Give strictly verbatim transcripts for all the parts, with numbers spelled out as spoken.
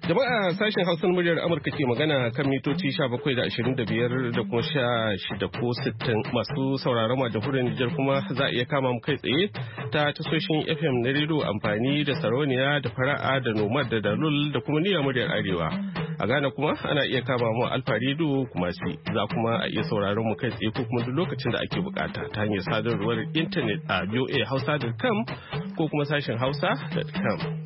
Jama'a sashen Hausar muryar Amurka ke magana kan mitoci sha bakwai da ashirin da biyar da kuma sha shida ko sittin masu sauraron a jamhuriyar Nijar kuma za a iya kama mu kai tsaye ta tasoshin F M na rediyo amfani da Sarauniya da Fara'a da Nomad da Dalul da kuma Niyyar muryar Arewa. A Ghana kuma ana iya kama mu Alfa Radio kuma si za kuma a iya sauraron mu kai tsaye ko kuma duk lokacin da ake bukata ta hanyar sadarwar intanet a v o a hausa dot com ko kuma sashen hausa dot com.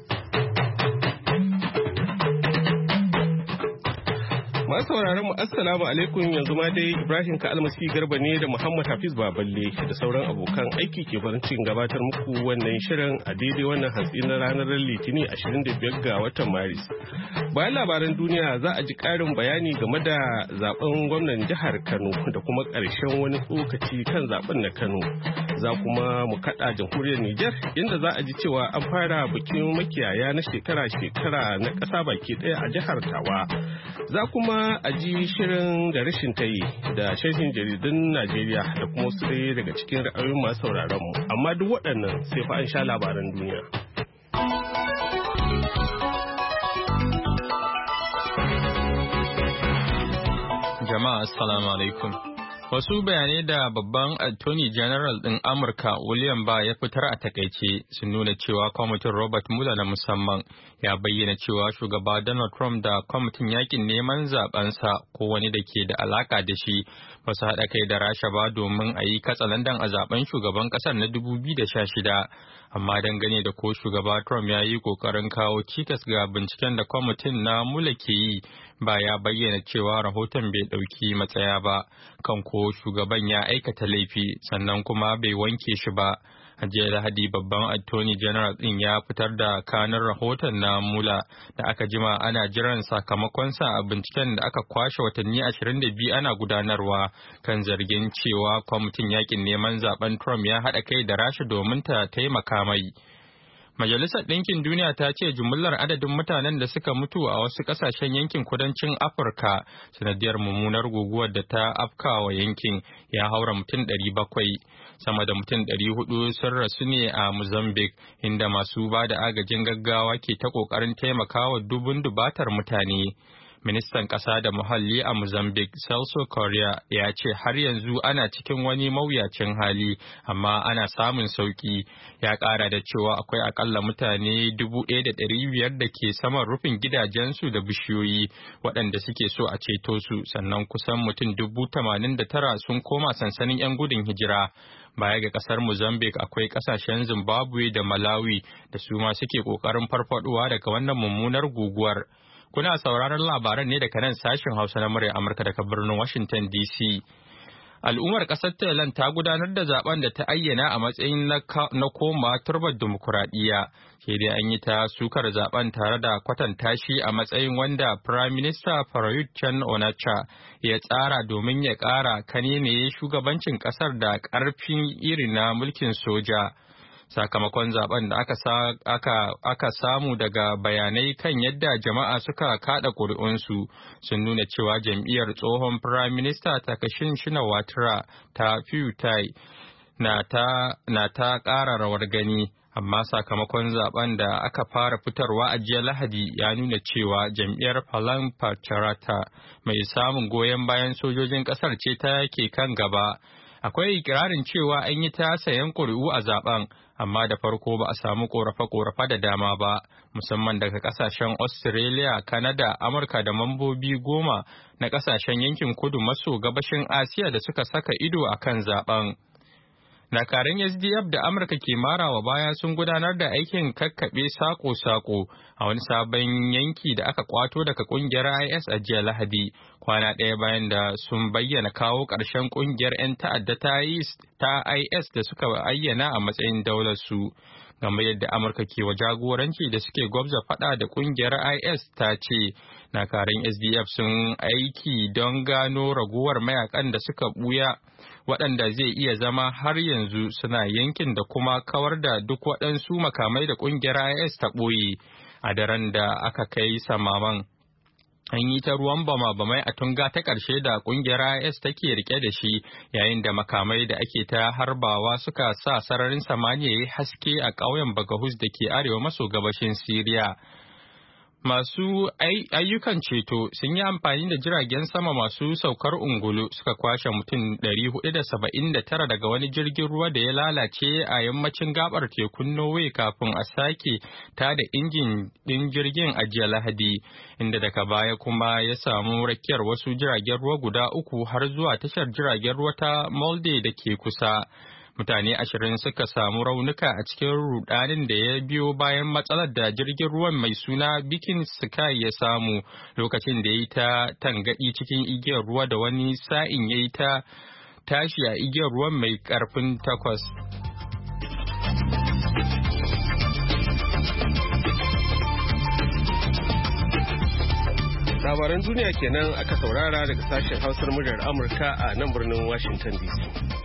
Masu sauraron mu assalamu alaikum, yanzu ma dai Ibrahim ka almasi garba ne da Muhammad Hafiz Baballe da sauran abokan aiki ke farin cikin gabatar muku wannan shirin a daidai wannan hantsi na ranar Litinin ashirin da biyar ga watan Maris. Bayan labaran duniya za a ji ƙarin bayani game da zaben gwamnan jihar Kano da kuma ƙarshen wani tsokaci kan zaben na Kano. Za kuma mu kaɗa jamhuriyar Nijar inda za a ji cewa an fara bikin makiyaya na shekara-shekara na ƙasa baki ɗaya a jihar Tawa. Za kuma a ji shirin da rashin tayi da sharhin jaridun Najeriya da kuma wasu ɗaya daga cikin ra'ayoyin masu sauraron mu. Amma duk waɗannan sai fa an sha labaran duniya. Jama'a assalamu alaikum. Wasu bayanai da babban Attorney General ɗin Amurka William Barr ya fitar a takaice sun nuna cewa kwamitin Robert Mueller na musamman ya bayyana cewa shugaba Donald Trump da kwamitin yakin neman zabensa ko wani da ke da alaka da shi ba su haɗa kai da Rasha ba domin a yi katsalandan a zaben shugaban ƙasar na dubu biyu da sha shida. Amma dangane da ko shugaba Trump ya yi ƙoƙarin kawo cikas ga binciken da kwamitin na Mueller ke yi, ba ya bayyana cewa rahoton bai ɗauki matsaya ba kan ko shugaban ya aikata laifi sannan kuma bai wanke shi ba. A jiya Lahadi babban Attorney General ɗin ya fitar da kanin rahoton na Mueller da aka jima ana jiran sakamakonsa a binciken da aka kwashe watanni ashirin da biyu ana gudanarwa kan zargin cewa kwamitin yakin neman zaben Trump ya haɗa kai da Rasha domin ta taimaka mai. Majalisar Ɗinkin Duniya ta ce jumlar adadin mutanen da suka mutu a wasu ƙasashen yankin kudancin Afirka sanadiyar mummunar guguwar da ta afkawa yankin ya haura mutum ɗari bakwai. Sama da mutum ɗari hudu sun rasu ne a Mozambique, inda masu ba da agajin gaggawa ke ta ƙoƙarin taimakawa dubun dubatar mutane. Ministan ƙasa da muhalli a Mozambique, Celso Correa, ya ce har yanzu ana cikin wani mawuyacin hali, amma ana samun sauƙi. Ya ƙara da cewa akwai akalla mutane dubu ɗaya da ɗari biyar da ke saman rufin gidajensu da bishiyoyi waɗanda suke so a ceto su, sannan kusan mutum dubu tamanin da tara sun koma sansanin 'yan gudun hijira. Baya ga ƙasar Mozambique akwai ƙasashen Zimbabwe da Malawi da su ma suke ƙoƙarin farfaɗuwa daga wannan mummunar guguwar. Kuna sauraron labaran ne daga nan sashen Hausa na murya Amurka daga birnin Washington D C. Al'ummar ƙasar Thailand ta gudanar da zaben da ta ayyana a matsayin na koma turbar dimokuraɗiyya. Sai dai an yi ta sukar zaben tare da kwatanta shi a matsayin wanda Prime Minister Prayut Chan-o-cha ya tsara domin ya ƙara kanene shugabancin ƙasar da ƙarfin irin na mulkin soja. Sakamakon zaben da aka, aka, aka samu daga bayanai kan yadda jama'a suka kada ƙuri'unsu sun nuna cewa jam'iyyar tsohon Prime Minister Takashin Shinawatra ta Phewthai na ta, na ta ƙara rawar gani, amma sakamakon zaben da aka fara fitarwa a jiya Lahadi ya nuna cewa jam'iyyar Palang Pracharath mai samun goyon bayan sojojin ƙasar ce ta ke kan gaba. Akwai ikirarin cewa an yi ta sayan ƙuri'u a zaben, amma da farko ba a samu ƙorafe-ƙorafe da dama ba, musamman daga ƙasashen Australia, Canada, Amurka da mambobi goma na ƙasashen yankin kudu maso gabashin Asiya da suka saka ido a kan zaben. Dakarun S D F da Amurka ke marawa baya sun gudanar da aikin kakkaɓe sako-sako a wani sabon yanki da aka kwato daga ƙungiyar I S a jiya Lahadi, kwana ɗaya bayan da sun bayyana kawo ƙarshen ƙungiyar 'yan ta'adda ta I S da suka ayyana a matsayin daular su. Game yadda Amurka ke wa jagoranci da suke gwabza faɗa da ƙungiyar I S ta ce, dakarun S D F sun aiki don gano raguwar mayakan da suka ɓuya waɗanda zai iya zama har yanzu suna yankin da kuma kawar da duk waɗansu makamai da ƙungiyar I S ta ɓoye a daren da aka kai samaman. An yi ta ruwan bama-bamai a tunga ta ƙarshe da ƙungiyar I S take rike da shi yayin da makamai da ake ta harbawa suka sa sararin samaniya ya yi haske a ƙauyen Bagahus da ke arewa maso gabashin Siriya. Masu ayyukan ceto sun yi amfani da jiragen sama masu saukar ungulu suka kwashe mutum ɗari hudu da saba'in da tara daga wani jirgin ruwa da ya lalace a yammacin gabar tekun Norway kafin a sake tada injin ɗin jirgin a jiya Lahadi, inda daga baya kuma ya samu rakiyar wasu jiragen ruwa guda uku har zuwa tashar jiragen ruwa ta Molde da ke kusa. Mutane ashirin suka samu raunuka a cikin rudanin da ya biyo bayan matsalar da jirgin ruwan mai suna Viking Sky ya samu lokacin da ya yi ta tangadi cikin igiyar ruwa da wani sa'in ya yi ta tashi a igiyar ruwan mai karfin takwas. Labaran duniya kenan aka saurara daga sashen Hausar muryar Amurka a nan birnin Washington D C.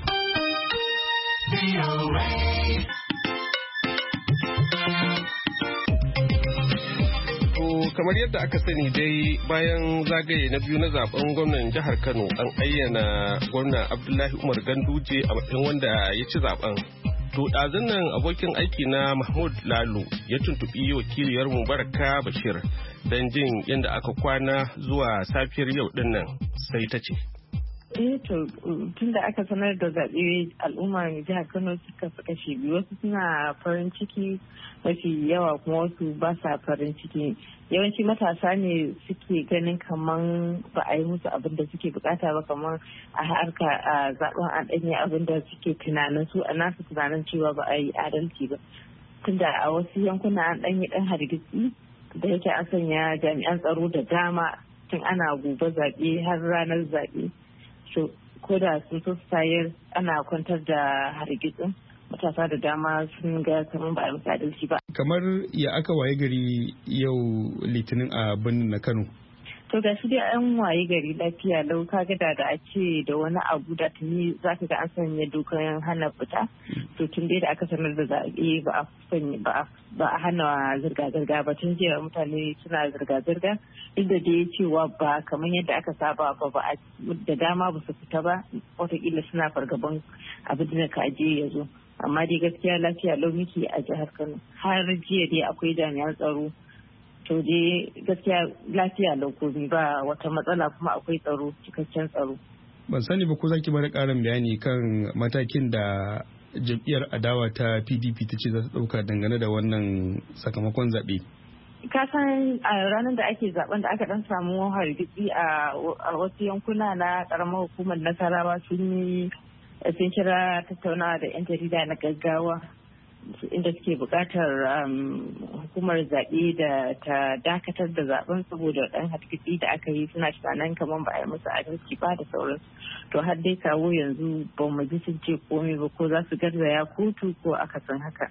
Kamar yadda aka sani dai bayan zagaye na biyu na zaben gwamnan jihar Kano an ayyana gwamna Abdullahi Umar Ganduje a matsayin wanda ya ci zaben. To ɗazun nan abokin aiki na Mahmud Lalo ya tuntuɓi wakiliyar Mubaraka Bashir don jin yadda aka kwana zuwa safiyar yau ɗin nan sai ta ce. eh to tun da aka sanar da zaɓe al'ummar jihar Kano suka fi kashe biyu, wasu suna farin ciki mafi yawa kuma wasu ba sa farin ciki. Yawanci matasa ne suke ganin kaman ba a yi musu abin da suke bukata ba, kaman a harka a zaɓen an ɗanye abin da suke tunanin su a nasu tunanin cewa ba a yi adalci ba. Tunda a wasu yankuna an ɗanyi ɗan hargitsi da yake an sanya jami'an tsaro da dama tun ana gobe zaɓe har ranar zaɓe. So, ko da sun so sayar ana kwantar da hargitsin, matasa da dama sun ga kamar ba a musu adalci ba. Kamar ya aka waye gari yau Litinin a birnin na Kano? To ga shi dai an waye gari lafiya lau, ka ga da a ce da wani abu da tuni za ka ga an sanya dokan hana fita. To tun dai da aka sanar da zaɓe ba a sanya ba a hana zirga-zirga ba, tun jiya mutane suna zirga-zirga duk da dai cewa ba kamar yadda aka saba ba ba da dama ba su fita ba, watakila suna fargaban abin da ka je ya zo. Amma dai gaskiya lafiya lau muke a jihar Kano, har jiya dai akwai jami'an tsaro. To dai gaskiya lafiya laukomi ba wata matsala, kuma akwai tsaro, cikakken tsaro. Ban sani ba ko za ki bada ƙarin bayani kan matakin da jam'iyyar adawa ta P D P ta ce za ta ɗauka dangane da wannan sakamakon zaɓe. Ka san a ranar da ake zaben da aka dan samu hargitsi a wasu yankuna na ƙaramar hukumar Nasarawa sun yi sun kira tattaunawa da 'yan jarida na gaggawa, inda suke buƙatar hukumar zaɓe da ta dakatar da zaben saboda ɗan hargitsi da aka yi, suna tunanin kamar ba a yi musu adalci ba da sauransu. To har dai kawo yanzu ba mu ji sun ce komai ba, ko za su garzaya kotu ko akasin haka.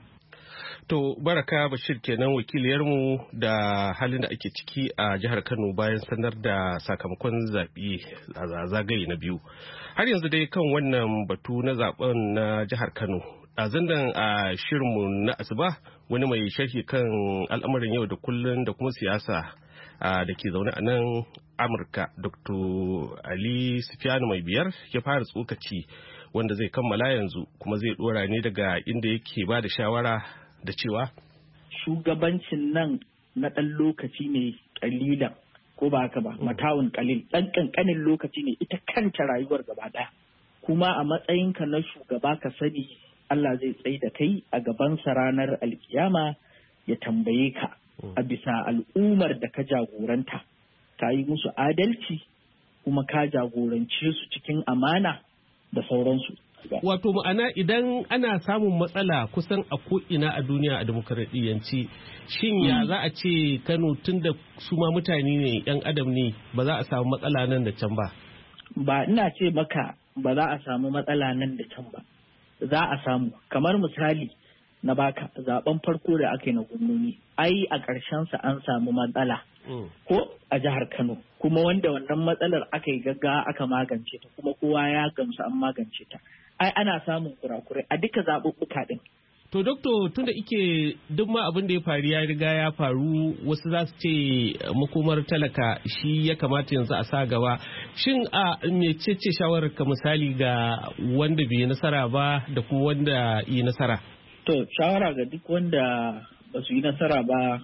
To Baraka Bashir kenan wakiliyarmu da halin da ake ciki a jihar Kano bayan sanar da sakamakon zaɓe a zagaye na biyu. Har yanzu dai kan wannan batu na zaben na jihar Kano. A zandan a shirinmu na asuba wani mai sharhi kan al'amarin yau da kullun da kuma siyasa da ke zaune a nan Amurka, Doctor Ali Sufiyanu mai biyar ya fara tsokaci wanda zai kammala yanzu kuma zai dora ne daga inda yake ba da shawara da cewa shugabancin nan na ɗan lokaci ne ƙalilan, ko ba haka ba, matawun ƙalil, ɗan ƙanƙanin lokaci ne ita kanta rayuwar gaba ɗaya. Kuma a matsayinka na shugaba ka sani Allah zai tsaye da kai a gabansa ranar alkiyama ya tambaye ka a bisa al'ummar da ka jagoranta, ka yi musu adalci kuma ka jagorance su cikin amana da sauransu. Wato ma'ana idan ana samun matsala kusan a ko'ina a duniya a demokaradiyyanci, shin ya za a ce Kano tun da su ma mutane ne 'yan adam ne ba za a samu matsala nan da can ba? Ba ina ce maka ba za a samu matsala nan da can ba, za a samu. Kamar misali na baka zaben farko da aka yi na gwamnoni, ai a ƙarshensa an samu matsala ko a jihar Kano, kuma wanda wannan matsalar aka yi gaggawa aka magance ta, kuma kowa ya gamsu an magance ta. Ai ana samun kurakurai a duka zaɓuɓɓuka ɗin. To doktor, tunda ike duk ma abin da ya faru ya riga ya faru, wasu za su ce makomar talaka shi ya kamata yanzu a sa gaba. Shin a mecece shawarar ka misali ga wanda bai nasara ba da kuma wanda yi nasara? To shawara ga duk wanda ba su yi nasara ba,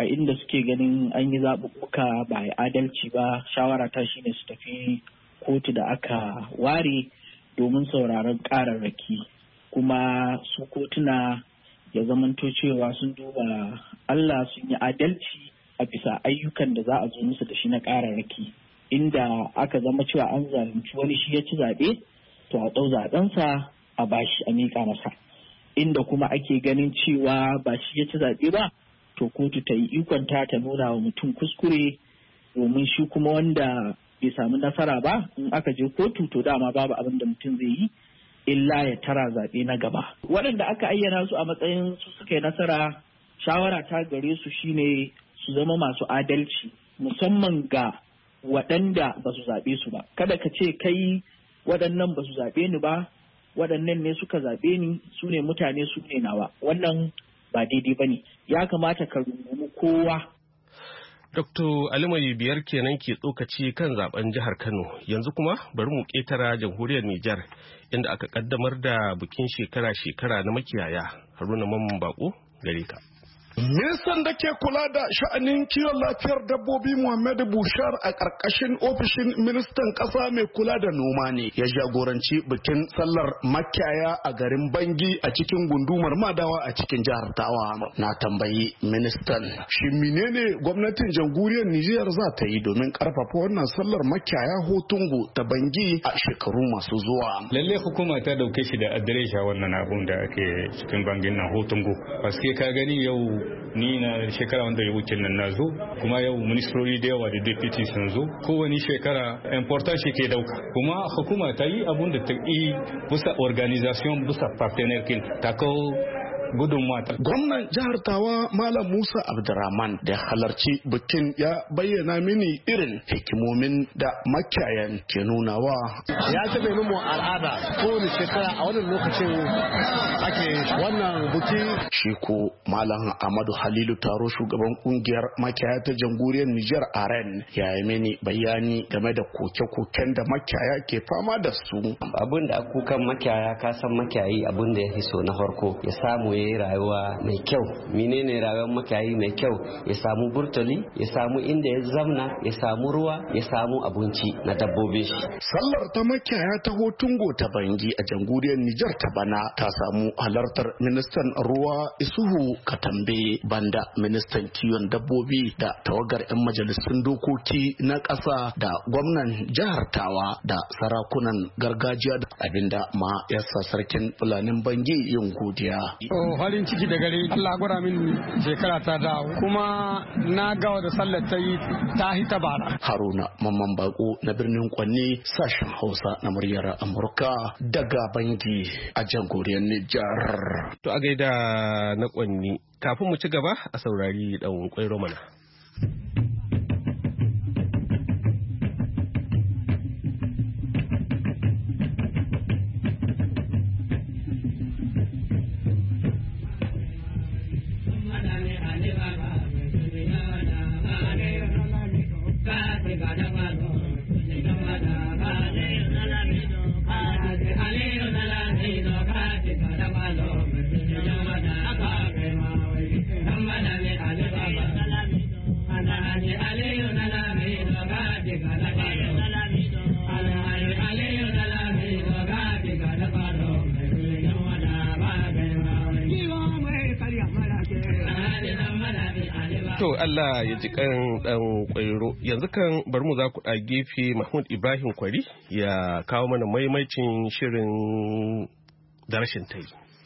a inda suke ganin an yi zaɓuɓɓuka ba a adalci ba, shawara ta shine su tafi kotu da aka ware domin sauraron ƙararraki, kuma su kotuna ya zamanto cewa sun duba Allah sun yi adalci a bisa ayyukan da za a zo musu da shi na ƙararraki. Inda aka zama cewa an zalunci wani shi ya ci zaɓe, to a ɗau zaɓensa a bashi a miƙa masa. Inda kuma ake ganin cewa ba shi ya ci zaɓe ba, to kotu ta yi ikonta ta nuna wa mutum kuskure, domin shi kuma wanda bai samu nasara ba in aka je kotu to dama babu abin da mutum zai yi illa ya tara zaɓe na gaba. Waɗanda aka ayyana su a matsayin su suka yi nasara, shawara ta gare su shine su zama masu adalci, musamman ga waɗanda ba su zaɓe su ba. Kada ka ce kai waɗannan ba su zaɓe ni ba, waɗannan ne suka zaɓe ni, su ne mutane, su ne nawa. Wannan ba daidai ba ne. Ya kamata ka rungumi kowa. Doktor Alimai biyar kenan ke tsokaci kan zaben jihar Kano. Yanzu kuma bari mu ƙetara jamhuriyar Nijar, inda aka kaddamar da bikin shekara-shekara na makiyaya. Haruna Mamman Bako gare ka. Ministan da ke kula da sha'anin kiwon lafiyar dabbobi Muhammad Bushar a ƙarƙashin ofishin ministan ƙasa mai kula da noma ne ya jagoranci bikin sallar makiyaya a garin Bangi a cikin gundumar Madawa a cikin jihar Tawa. Na tambayi ministan shi menene gwamnatin jamhuriyar Nijar za ta yi domin ƙarfafa wannan sallar makiyaya Hotungu ta Bangi a shekaru masu zuwa. Lalle hukuma ta dauke shi da adiresha wannan abun da ake cikin Bangin na Hotungu. Paske ka gani yau ni na shekara wanda ya wuce nan nazo, kuma yau ministrori da yawa da deputy sun zo, kowane shekara important shi ke dauka, kuma hukuma ta yi abun da ta yi bisa organization bisa partenaire kin ta kawo gudun mata. Gwamnan jihar Tawa Malam Musa Abdurrahman da halarci bikin ya bayyana mini irin hikimomin da makiyayan ke nunawa. Ya taɓa mu al'ada kowane shekara a wannan lokacin ake wannan buki. Shi ko Malam Ahmadu Halilu Taro shugaban kungiyar makiyaya ta jamhuriyar Nijar A R E N ya yi mini bayani game da koke-koken da makiyaya ke fama da su. Abin da kukan makiyaya ka san makiyayi abin da ya fi so na farko ya samu ya yi rayuwa mai kyau. Menene rayuwar makiyayi mai kyau? Ya samu burtali, ya samu inda ya zamna, ya samu ruwa, ya samu abinci na dabbobin shi. Sallar ta makiyaya ta Hotungo ta Bangi a jamhuriyar Nijar ta bana ta samu halartar ministan ruwa Isuhu Katambe, banda ministan kiwon dabbobi da tawagar 'yan majalisun dokoki na ƙasa da gwamnan jihar Tawa da sarakunan gargajiya, abinda ma yasa sarkin Fulanin Bangi yin godiya. Farin ciki da gare Allah gwada min shekara ta dawo, kuma na gawa da sallar ta yi ta hita bara. Haruna Mamman Bako na birnin Kwanne, sashen Hausa na muryar Amurka daga Bangi a jamhuriyar Nijar. To a gaida na Kwanne, kafin mu ci gaba a saurari dan Kwairo mana. To Allah ya ji kan dan Kwairo. Yanzu kan bari mu za ku ɗa gefe Mahmud Ibrahim Kwari ya kawo mana maimaicin shirin da rashin tai.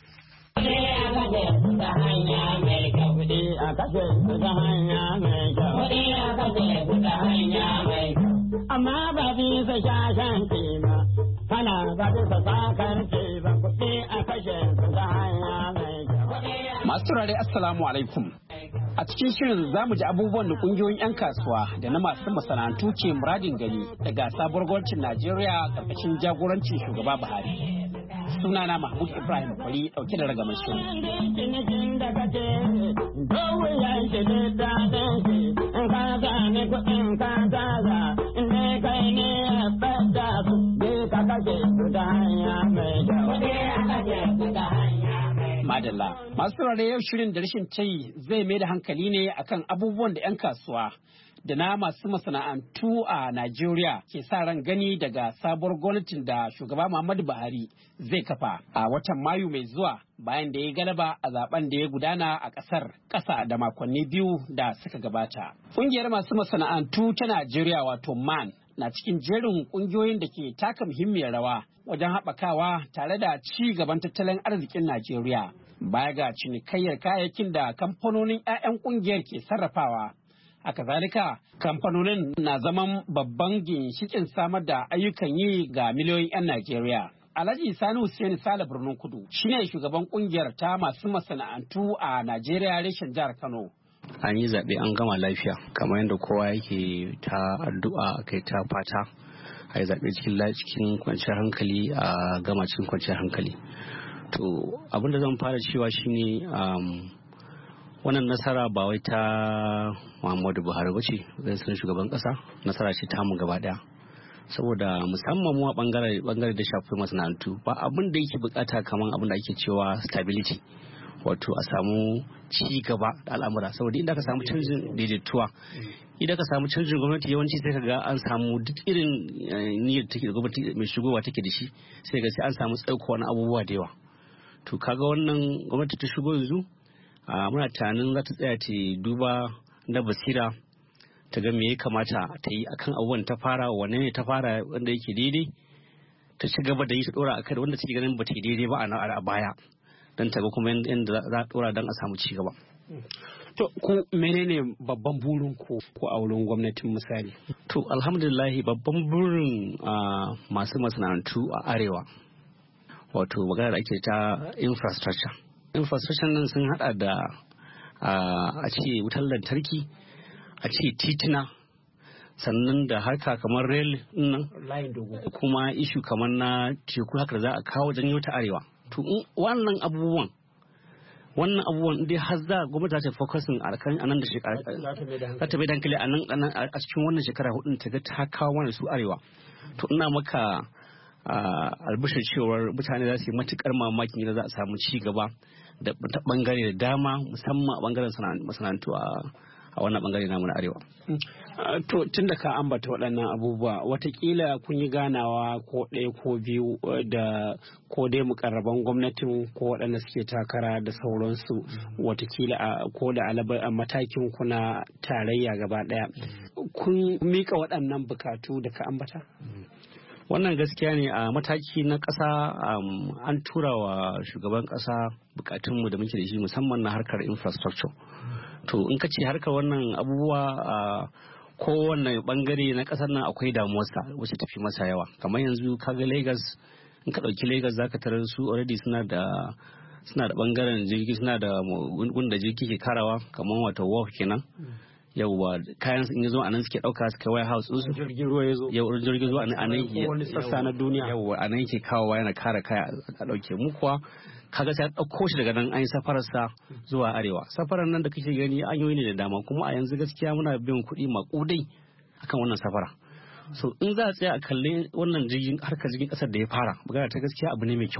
Amma ba bisa shashan ba, kana ba bisa sakan ba, kuɗi a kashe su ta hanya mai kyau. Masu turare Assalamu alaikum. A cikin shirin za mu ji abubuwan da kungiyoyin 'yan kasuwa da na masu masana'antu ke muradin gani daga sabuwar gwamnatin Najeriya karkashin jagorancin shugaba Buhari. Sunana Mahmud Ibrahim Kwari dauke da ragamar shirin. Madalla. Masu saurare yau shirin da rashin tayi zai mai da hankali ne akan abubuwan da 'yan kasuwa da na masu masana'antu a Najeriya ke sa ran gani daga sabuwar gwamnatin da shugaba Muhammadu Buhari zai kafa a watan Mayu mai zuwa bayan da ya galaba a zaben da ya gudana a ƙasar ƙasa da makonni biyu da suka gabata. Ƙungiyar masu masana'antu ta Najeriya wato MAN na cikin jerin ƙungiyoyin da ke taka muhimmiyar rawa wajen haɓakawa tare da ci gaban tattalin arzikin Najeriya. Baya ga cinikayyar kayayyakin da kamfanonin 'ya'yan ƙungiyar ke sarrafawa. Haka zalika, kamfanonin na zaman babban ginshikin samar da ayyukan yi ga miliyoyin 'yan Najeriya. Alhaji Sani Hussein Sale Birnin Kudu shine shugaban ƙungiyar ta masu masana'antu a Najeriya reshen jihar Kano. An yi zaɓe an gama lafiya kamar yadda kowa yake ta addu'a kai ta fata a yi zaɓe cikin kwanciyar hankali a gama cikin kwanciyar hankali. To abin da zan fara cewa shine um, wannan nasara ba wai ta Muhammadu Buhari ba ce zai sanar shugaban ƙasa, nasara ce ta mu gaba ɗaya. Saboda musamman mu a bangare bangare da shafi masana'antu ba abin da yake bukata kamar abin da ake cewa stability, wato a samu ci gaba da al'amura. Saboda inda ka samu canjin daidaituwa, idan ka samu canjin gwamnati yawanci sai ka ga an samu duk irin niyyar take da gwamnati mai shigowa take da shi, sai ga sai an samu tsaiko na abubuwa da yawa. To kaga wannan gwamnati ta shigo yanzu muna tunanin za ta tsaya ta duba na basira ta ga me ya kamata ta yi akan abubuwan ta fara, wanne ne ta fara wanda yake daidai, ta ci gaba da yi ta dora akai wanda take ganin ba ta yi daidai ba a baya, don ta ga kuma yadda za a dora don a samu ci gaba. To ku menene babban burin ku ko a wurin gwamnatin misali? To alhamdulillah babban burin masu masana'antu a arewa wato magana da ake ta infrastructure. Infrastructure nan sun hada da a ce wutar lantarki, a ce titina, sannan da harka kamar rail nan, kuma ishu kamar na teku haka za a kawo janyo ta arewa. To wannan abubuwan wannan abubuwan dai har za gwamnati ta focusing a kan anan da shekara za ta bai dankali a nan a cikin wannan shekara hudu ta ga ta kawo mana su arewa. To ina maka albishir cewar mutane za su yi matukar mamakin yadda za a samu ci gaba da bangare da dama musamman a bangaren masana'antu a wannan bangare namu na arewa. To tun da ka ambata waɗannan abubuwa watakila kun yi ganawa ko ɗaya ko biyu da ko dai mukarraban gwamnatin ko waɗanda suke takara da sauransu, watakila ko da a matakin kuna tarayya gaba ɗaya. Kun mika waɗannan bukatu da ka ambata? Wannan gaskiya ne a mataki na ƙasa an tura wa shugaban ƙasa bukatunmu da muke da shi musamman na harkar infrastructure. To in ka ce harkar wannan abubuwa a kowane bangare na ƙasar nan akwai damuwarsa wacce tafi masa yawa. Kamar yanzu kaga Lagos, in ka ɗauki Lagos zaka tarar su already suna da suna da bangaren jirgi, suna da wanda jirgi ke karawa kamar wato wharf kenan. Yauwa kayan in ya zo a nan suke ɗauka su kai waya house ɗinsu. Jirgin ruwa ya zo. Yau jirgin ruwa a nan yake. Wani sassa na duniya. Yauwa a nan yake kawowa yana kara kaya a ɗauke mu kuwa. Kaga sai ɗauko shi daga nan an yi safararsa zuwa arewa. Safarar nan da kake gani an yi ne da dama kuma a yanzu gaskiya muna biyan kuɗi maƙudai akan wannan safara. So in za a tsaya a kalli wannan jirgin harkar jirgin ƙasar da ya fara magana ta gaskiya abu ne mai kyau.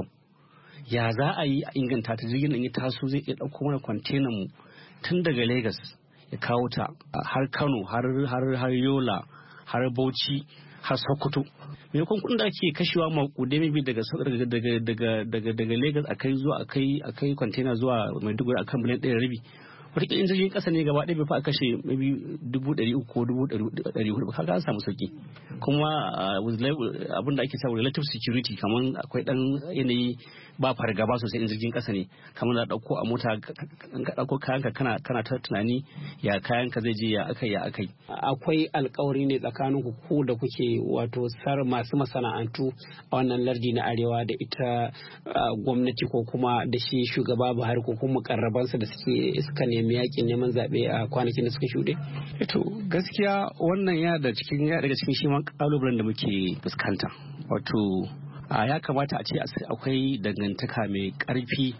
Ya za a yi a inganta ta jirgin nan ya taso zai iya ɗauko mana kwantenan mu tun daga Lagos ya kawo ta har Kano har har har Yola har Bauchi har Sokoto. Maimakon kuɗin da ake kashewa maƙudai mai daga daga daga daga daga Lagos akai zuwa akai akai container zuwa Maiduguri akan miliyan ɗaya da rabi. Wataƙila in jirgin ƙasa ne gaba ɗaya bai fa a kashe maybe dubu ɗari uku ko dubu ɗari hudu kaga an samu sauki. Kuma abin da ake samu relative security kamar akwai ɗan yanayi ba fargaba sosai in jirgin ƙasa ne kamar da ɗauko a mota ka ɗauko kayanka kana kana ta tunani ya kayanka zai je ya akai ya akai. Akwai alƙawari ne tsakanin ku da kuke wato sar masu masana'antu a wannan lardi na arewa da ita gwamnati ko kuma da shi shugaba Buhari ko kuma mukarrabansa da suke suka nemi yakin neman zaɓe a kwanakin da suka shuɗe? To gaskiya wannan ya da cikin ya daga cikin shi ma kalubalen da muke fuskanta. Wato ya kamata a ce akwai dangantaka mai ƙarfi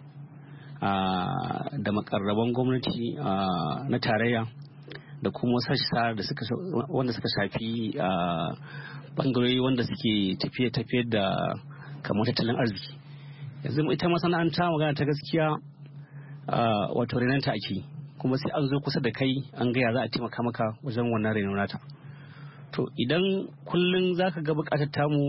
da makarraban gwamnati na tarayya da kuma sassa da suka wanda suka shafi bangarori wanda suke tafiye-tafiye da kamar tattalin arziki. Yanzu ita masana'anta magana ta gaskiya wato renanta ake kuma sai an zo kusa da kai an gaya za a taimaka maka wajen wannan renon nata. To idan kullum za ka ga bukatar tamu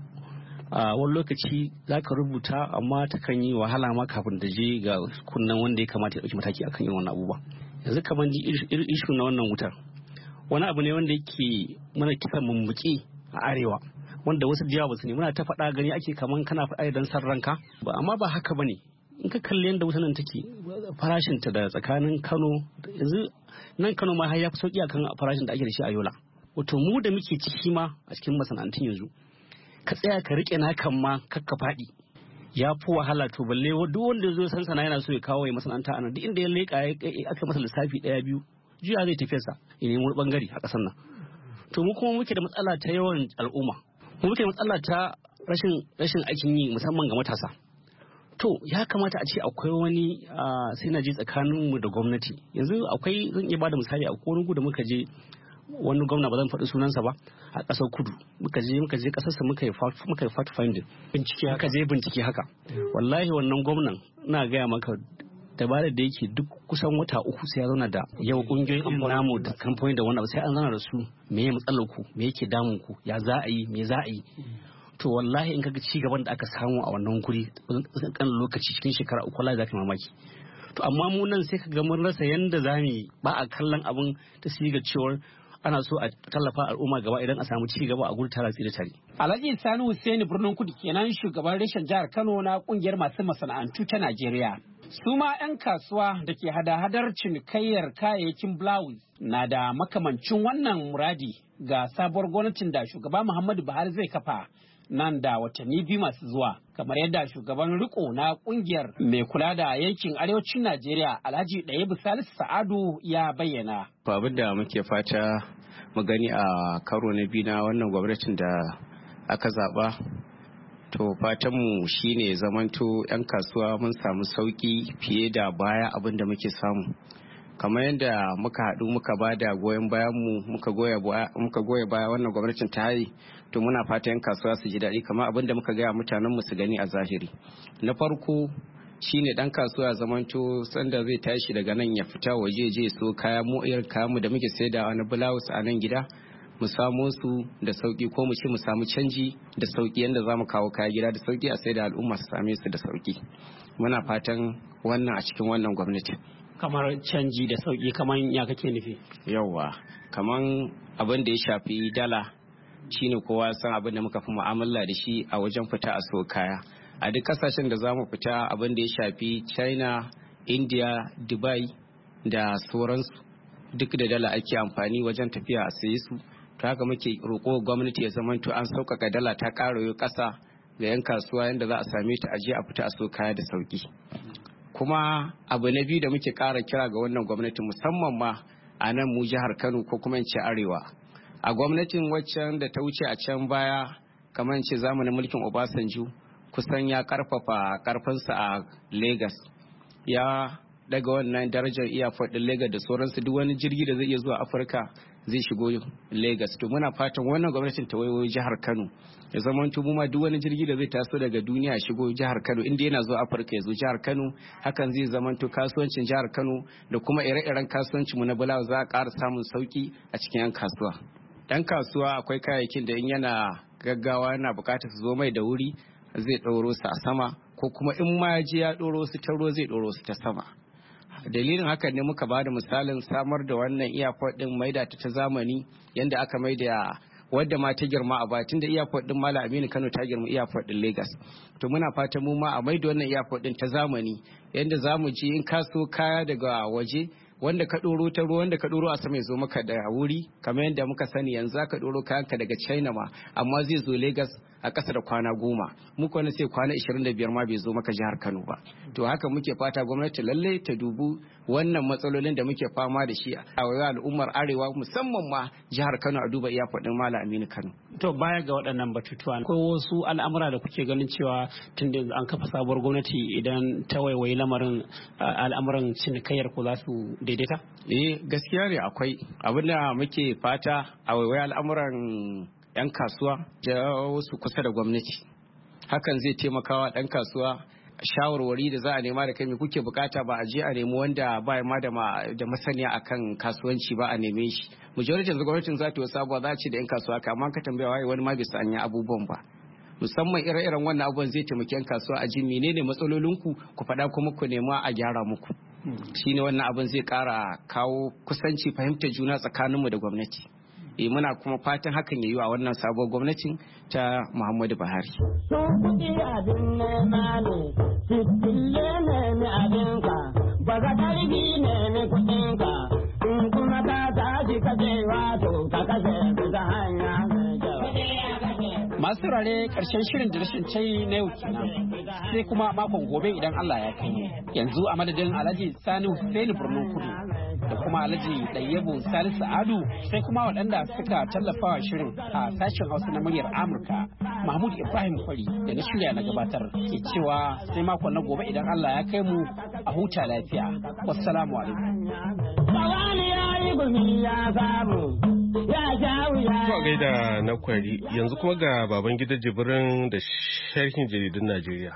a wani lokaci za ka rubuta amma ta kan yi wahala ma kafin da je ga kunnen wanda ya kamata ya ɗauki mataki akan yin wannan abubuwa. Yanzu kamar ji ishu na wannan wutar wani abu ne wanda yake mana kisan mummuki a arewa wanda wasu da yawa ba su ne muna ta faɗa gani ake kaman kana faɗa idan san ranka ba amma ba haka bane. In ka kalli yadda wutar nan take farashin ta da tsakanin Kano yanzu nan Kano ma har ya fi sauki akan farashin da ake da shi a Yola. Wato mu da muke ciki ma a cikin masana'antun yanzu ka tsaya ka rike na kan ma kakka faɗi ya fi wahala to balle duk wanda ya zo san sana yana so ya kawo ya masana'anta anan duk inda ya leƙa aka masa lissafi ɗaya biyu juya zai tafi sa ya nemi wani bangare a ƙasar nan. To mu kuma muke da matsala ta yawan al'umma mu muke da matsala ta rashin rashin aikin yi musamman ga matasa. To ya kamata a ce akwai wani sai na je tsakaninmu da gwamnati yanzu akwai zan iya bada misali a wani gu da muka je wani gwamna ba zan faɗi sunansa ba a ƙasar kudu muka je muka je ƙasarsa muka yi muka yi fact finding bincike haka je bincike haka wallahi wannan gwamnan ina gaya maka dabarar da yake duk kusan wata uku sai ya zauna da yau ƙungiyoyin namu da kamfani da wannan sai an zauna da su me ya matsalar ku me yake damun ku ya za a yi me za a yi. To wallahi in kaga ci gaban da aka samu a wannan guri kan lokaci cikin shekara uku wallahi zaka mamaki. To amma mu nan sai kaga mun rasa yanda zamu ba a kallon abun ta siga cewar ana so a tallafa al'umma gaba idan a samu ci gaba a gudu tara tsire tare. Alhaji Sani Hussaini Birnin Kudu kenan shugaban reshen jihar Kano na kungiyar masu masana'antu ta Najeriya. Su ma 'yan kasuwa da ke hada-hadar cinikayyar kayayyakin blouse na da makamancin wannan muradi ga sabuwar gwamnatin da shugaba Muhammadu Buhari zai kafa nan da watanni biyu masu zuwa kamar yadda shugaban riko na kungiyar mai kula da yankin arewacin Najeriya Alhaji Dayibu Salisu Sa'adu ya bayyana. Abin da muke fata mu gani a karo na biyu na wannan gwamnatin da aka zaba to fatanmu shine zamanto 'yan kasuwa mun samu sauki fiye da baya abin da muke samu. Kamar yadda muka haɗu muka ba da goyon bayan mu muka goya muka goya baya wannan gwamnatin ta yi to muna fatan kasuwa su ji daɗi kamar abin da muka gaya mutanen mu su gani a zahiri. Na farko shine dan kasuwa zamanto sanda zai tashi daga nan ya fita waje je so kaya mu irin kayan mu da muke saidawa na blouse a nan gida mu samu su da sauki ko mu ce mu samu canji da sauki yanda zamu kawo kaya gida da sauki a saida al'umma su same su da sauki. Muna fatan wannan a cikin wannan gwamnati. Kamar canji da sauki kamar ya kake nufi? Yawwa kamar abin da ya shafi dala shine kowa san abin da muka fi mu'amala da shi a wajen fita a so kaya a duk kasashen da zamu fita abin da ya shafi China, India, Dubai da sauransu duk da dala ake amfani wajen tafiya a saye su. To haka muke roƙo gwamnati ya zamanto an sauƙaƙa dala ta ƙarayo ƙasa ga 'yan kasuwa yadda za a same ta aje a fita a so kaya da sauki. Kuma abu na biyu da muke ƙara kira ga wannan gwamnati musamman ma a nan mu jihar Kano ko kuma in ce arewa a gwamnatin waccan da ta wuce a can baya kamar in ce zamanin mulkin Obasanjo kusan ya karfafa karfinsa a Lagos ya daga wannan darajar iyafar din Lagos da sauransu duk wani jirgi da zai iya zuwa Afirka zai shigo Lagos. To muna fatan wannan gwamnatin ta wayo jihar Kano ya zama mu ma duk wani jirgi da zai taso daga duniya shigo jihar Kano inda yana zuwa Afirka ya zo jihar Kano hakan zai zama to kasuwancin jihar Kano da kuma ire-iren kasuwancin mu na bulawa za a ƙara samun sauki a cikin 'yan kasuwa. 'Yan kasuwa akwai kayayyakin da in yana gaggawa yana buƙatar su zo mai da wuri zai ɗauro su a sama ko kuma in ma ya je ya ɗoro su ta ruwa zai ɗoro su ta sama. Dalilin hakan ne muka bada misalin samar da wannan iyafot din maida ta ta zamani yanda aka maida wadda ma ta girma a batun da iyafot din Malam Aminu Kano ta girma iyafot din Lagos. To muna fatan mu ma a maida wannan iyafot din ta zamani yanda zamu ji in ka so kaya daga waje wanda ka ɗoro ta ruwa wanda ka ɗoro a sama ya zo maka da wuri kamar yadda muka sani yanzu ka ɗoro kayanka daga China ma amma zai zo Lagos a ƙasa da kwana goma muku wani sai kwana ishirin da biyar ma bai zo maka jihar Kano ba. To haka muke fata gwamnati lallai ta dubu wannan matsalolin da muke fama da shi a al'ummar arewa musamman ma jihar Kano a duba iya faɗin Malam Aminu Kano. To baya ga waɗannan batutuwa akwai wasu al'amura da kuke ganin cewa tun da an kafa sabuwar gwamnati idan ta waiwayi lamarin al'amuran cinikayyar ko za su daidaita? Eh gaskiya ne akwai abin da muke fata a waiwayi al'amuran 'yan kasuwa jawo su kusa da gwamnati hakan zai taimakawa ɗan kasuwa shawarwari da za a nema da kai me kuke bukata ba a je a nemi wanda ba ma da masaniya akan kasuwanci ba a neme shi. Majority yanzu gwamnatin za ta yi sabuwa za a ce da yan kasuwa amma ka tambaya waye wani ma bai san abubuwan ba. Musamman ire-iren wannan abubuwan zai taimaki yan kasuwa a ji menene matsalolinku ku faɗa kuma ku nema a gyara muku. Shine wannan abin zai ƙara kawo kusanci fahimtar juna tsakaninmu da gwamnati. E muna kuma fatan hakan yayi a wannan sabuwar gwamnatin ta Muhammadu Buhari. So kuɗi abin nema ne, fitille ne mi abinka, baza ƙarfi ne mi kuɗinka, in kuma ka tashi ka je wato ka kashe su ta hanya mai kyau. Masu rare ƙarshen shirin da rashin cai na yau kenan sai kuma makon gobe idan Allah ya kai mu. Yanzu a madadin Alhaji Sani Hussaini Birnin Kudu da kuma Alhaji Ɗayyabu Salisu Adu sai kuma waɗanda suka tallafa wa shirin a sashen Hausa na muryar Amurka Mahmud Ibrahim Kwari da na shirya na gabatar ke cewa sai makon na gobe idan Allah ya kai mu a huta lafiya. Wassalamu alaikum. Zuwa gaida na Kwari yanzu kuma ga baban gida Jibrin da sharhin jaridun Najeriya.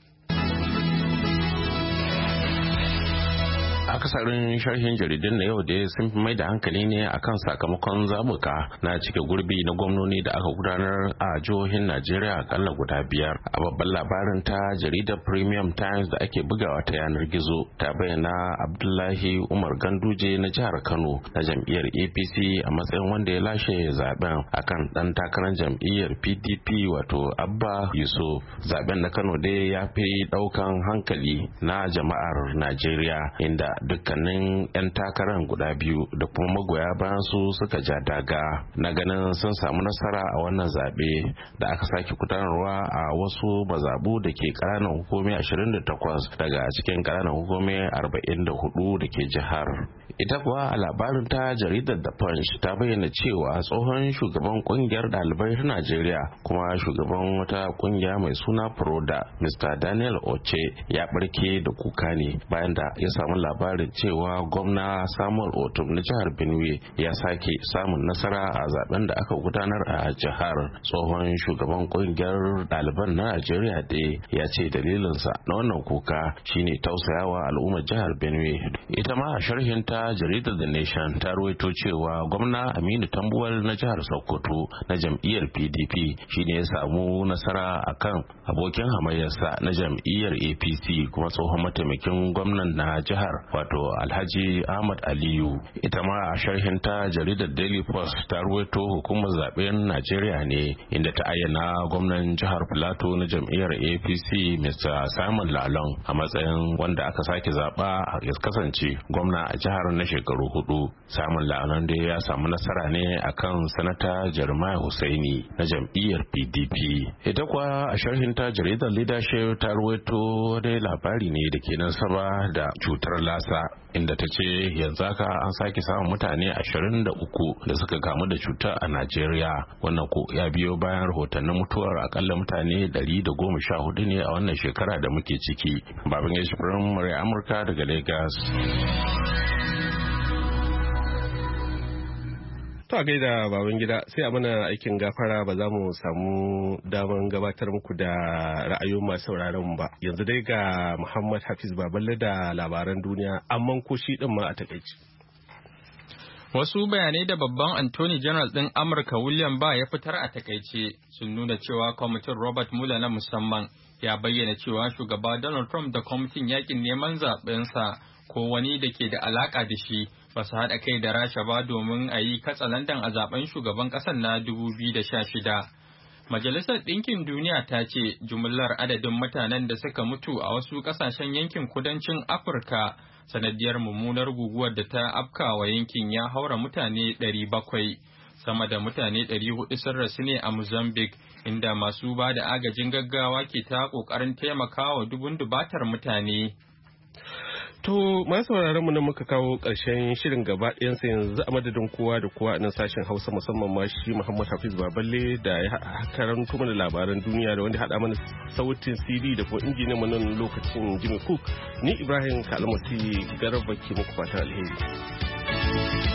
akasarin sharhin jaridun na yau da sun fi mai da hankali ne akan sakamakon zabuka na cike gurbi na gwamnoni da aka gudanar a jihohin Najeriya akalla guda biyar. A babban labarin ta jaridar Premium Times da ake bugawa ta yanar gizo ta bayyana Abdullahi Umar Ganduje na jihar Kano na jam'iyyar A P C a matsayin wanda ya lashe zaben akan dan takarar jam'iyyar P D P wato Abba Yusuf. Zaben na Kano dai ya fi daukan hankali na jama'ar Najeriya inda dukkanin 'yan takarar guda biyu da kuma magoya bayan su suka ja daga na ganin sun samu nasara a wannan zaɓe da aka sake gudanarwa a wasu mazabu da ke ƙananan hukumi ashirin da takwas daga cikin ƙananan hukumi arba'in da hudu da ke jihar. Ita kuwa a labarin ta jaridar The Punch ta bayyana cewa tsohon shugaban kungiyar ɗalibai ta Najeriya kuma shugaban wata kungiya mai suna Proda Mister Daniel Oche ya barke da kuka ne bayan da ya samu labarin cewa gwamna Samuel Otom na jihar Benue ya sake samun nasara a zaben da aka gudanar a jihar. Tsohon shugaban kungiyar ɗaliban na Najeriya da ya ce dalilinsa na wannan kuka shine tausayawa al'ummar jihar Benue. Ita ma a sharhin ta jaridar The Nation ta ruwaito cewa gwamna Aminu Tambuwal na jihar Sokoto na jam'iyyar P D P shine ya samu nasara akan abokin hamayyarsa na jam'iyyar A P C kuma tsohon mataimakin gwamnan na jihar wato Alhaji Ahmad Aliyu. Ita ma a sharhin ta jaridar Daily Post ta ruwaito hukumar zaben Najeriya ne inda ta ayyana gwamnan jihar Plateau na jam'iyyar A P C Mister Simon Lalong a matsayin wanda aka sake zaba ya kasance gwamna a jihar na shekaru hudu. Samun la'anan da ya samu nasara ne akan sanata Jeremiah Hussaini na jam'iyyar P D P. Ita kuwa a sharhin ta jaridar Leadership ta ruwaito dai labari ne da ke nasaba da cutar lasa inda ta ce yanzu haka an sake samun mutane ashirin da uku da suka kamu da cutar a Najeriya. Wannan ko ya biyo bayan rahotannin mutuwar akalla mutane ɗari da goma sha hudu ne a wannan shekara da muke ciki. Babin ya shifirin murai Amurka daga Lagos. To a gaida baban gida sai a mana aikin gafara ba za mu samu damar gabatar muku da ra'ayoyin masu sauraron ba. Yanzu dai ga Muhammad Hafiz Baballe da labaran duniya amman ko shi din ma a takaici. Wasu bayanai da babban Attorney General ɗin Amurka William Barr ya fitar a takaice sun nuna cewa kwamitin Robert Mueller na musamman ya bayyana cewa shugaba Donald Trump da kwamitin yakin neman zaɓensa ko wani da ke da alaka da shi ba su haɗa kai da Rasha ba domin a yi katsalandan a zaben shugaban ƙasar na dubu biyu da sha shida. Majalisar Ɗinkin Duniya ta ce jumlar adadin mutanen da suka mutu a wasu ƙasashen yankin kudancin Afirka sanadiyar mummunar guguwar da ta afkawa yankin ya haura mutane ɗari bakwai. Sama da mutane ɗari hudu sun rasu ne a Mozambique, inda masu ba da agajin gaggawa ke ta ƙoƙarin taimakawa dubun dubatar mutane. To masu sauraron mu nan muka kawo ƙarshen shirin gaba ɗayansa yanzu a madadin kowa da kowa a nan sashen Hausa musamman ma shi Muhammad Hafiz Baballe da ya karanto mana labaran duniya da wanda haɗa mana sautin C D da kuma injiniyan mu nan lokacin Jimmy Cook. Ni Ibrahim Kalmati Garba ke muku fatan alheri.